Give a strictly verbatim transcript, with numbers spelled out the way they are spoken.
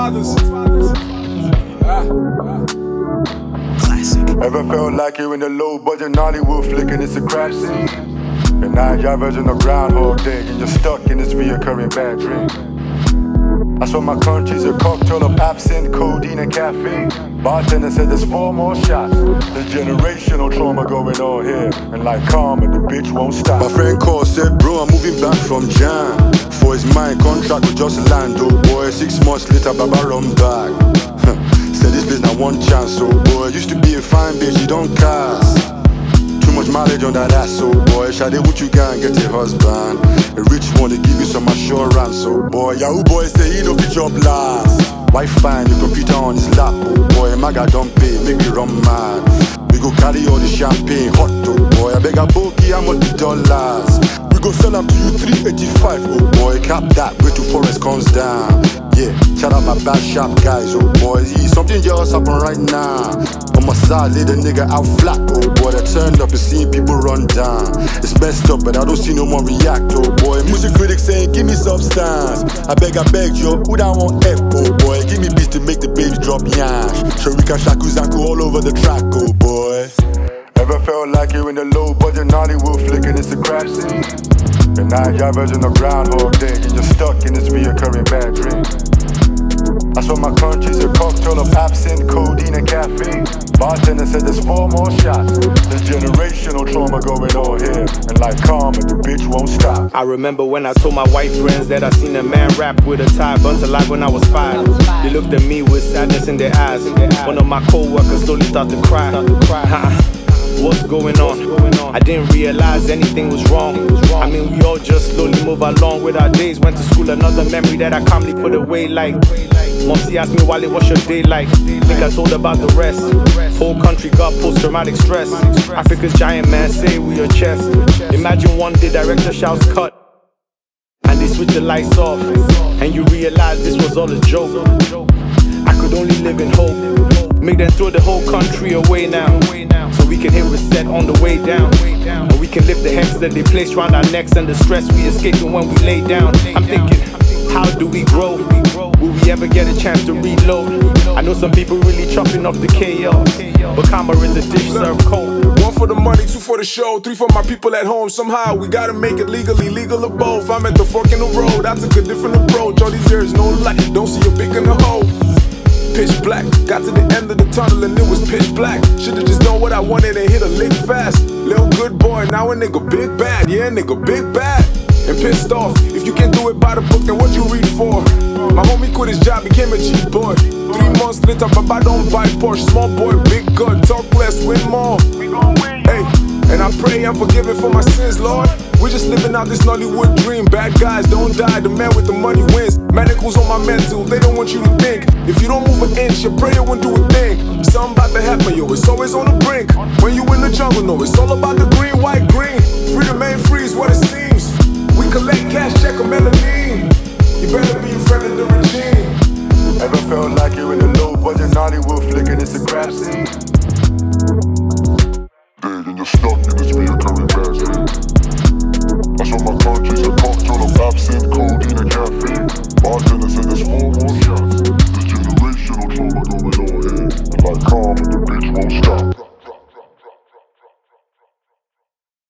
forefathers. Ah, ah. Ever felt like you're in a low budget Hollywood flick and it's a crash scene? And now your version of Groundhog Day and you're stuck in this reoccurring bad dream. I swear my country's a cocktail of absinthe, codeine and caffeine. Bartender said there's four more shots. There's generational trauma going on here, and like karma, the bitch won't stop. My friend called, said, bro, I'm moving back from Jam. For his mind, contract with just land, oh boy. Six months later, Baba run back. Said this place not one chance, oh boy. Used to be a fine bitch, you don't cast. Too much mileage on that ass, oh boy. Shade what you can get a husband. A rich one, they give you some assurance, oh boy. Yahoo boy say he no fit job last. Why find the computer on his lap, oh boy. Maga don't pay, make me run mad. We go carry all the champagne, hot, oh boy. I beg a bogey, how much the dollars? We go sell them to you three eighty-five, oh boy. Cap that, wait till forest comes down. Yeah, shout out my bad shop guys, oh boy. Yeah, something just happen right now. On my side, lay the nigga out flat, oh boy. I turned up and seeing people run down. It's messed up, but I don't see no one react, oh boy. Music critics saying, give me substance. I beg, I beg, yo, who that want F, oh boy. Give me beats to make the bass drop yash. Sharika Shakuzaku all over the track, oh boy. Ever felt like you're in a low budget Hollywood flick and it's a crash scene? And now your version of Groundhog Day and you're stuck in this reoccurring bad dream. I swear my country's a cocktail of absinthe, codeine and caffeine. Bartender said there's four more shots. There's generational trauma going on here, and like karma, the bitch won't stop. I remember when I told my white friends that I seen a man rap with a tie, burnt alive when I was five. They looked at me with sadness in their eyes. One of my co-workers slowly started to cry. What's going on? I didn't realize anything was wrong. I mean, we all just slowly move along with our days. Went to school, another memory that I calmly put away like. Momsy asked me, Wale, what's your day like? Think I told about the rest. Whole country got post-traumatic stress. Africa's giant man say we your chest. Imagine one day director shouts cut, and they switch the lights off, and you realize this was all a joke. I could only live in hope. Make them throw the whole country away now, so we can hit reset on the way down. And we can lift the hex that they placed round our necks and the stress we escaping when we lay down. I'm thinking, how do we grow? Will we ever get a chance to reload? I know some people really chopping off the chaos, but karma is a dish served cold. One for the money, two for the show, three for my people at home. Somehow we gotta make it legally, legal or both. I'm at the fork in the road, I took a different approach. All these years, no light, don't see a big in the hole. Pitch black, got to the end of the tunnel and it was pitch black. Should've just done what I wanted and hit a lick fast. Little good boy, now a nigga big bad, yeah, nigga big bad. And pissed off, if you can't do it by the book, then what you read for? My homie quit his job, became a cheap boy. Three months later, Baba don't buy Porsche. Small boy, big gun, talk less, win more. Hey, and I pray I'm forgiven for my sins, Lord. We're just living out this Nollywood dream. Bad guys don't die, the man with the money wins. Manacles on my mental, they don't want you to think. If you don't move an inch, your prayer won't do a thing. Something about to happen, yo, it's always on the brink. When you in the jungle, no, it's all about the green, white, green. Freedom ain't free is what it seems. We collect cash, check a melamine. You better be a friend of the regime. Ever felt like you're in a low budget Hollywood flick and it's a crash scene? Dead and you're stuck in this reoccurring bad dream. I saw my country's a cocktail of absinthe, codeine and caffeine. Bartender said there's four more shots. There's generational trauma going on here, and like karma, the bitch won't stop.